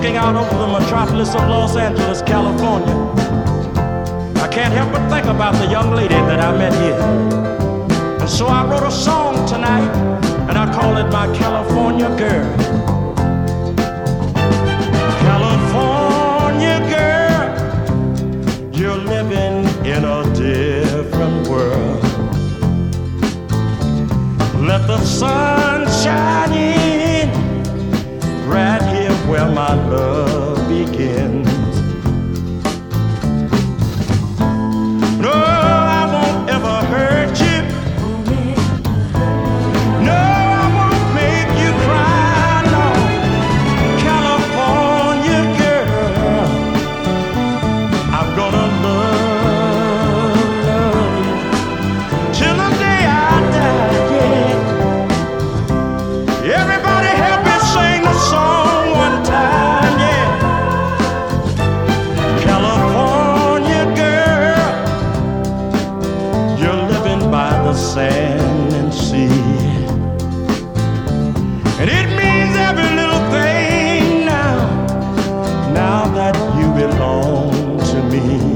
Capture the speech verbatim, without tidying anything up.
looking out over the metropolis of Los Angeles, California, I can't help but think about the young lady that I met here. And so I wrote a song tonight, and I call it my California Girl. California girl, you're living in a different world. Let the sun shine in right here where my love begins. No, I won't ever hurt you. No, I won't make you cry, no. California girl, I'm gonna love, love you till the day I die, yeah. Everybody help me sing the song one time, yeah. California girl, you're living by the sand and sea, and it means every little thing now, now that you belong to me.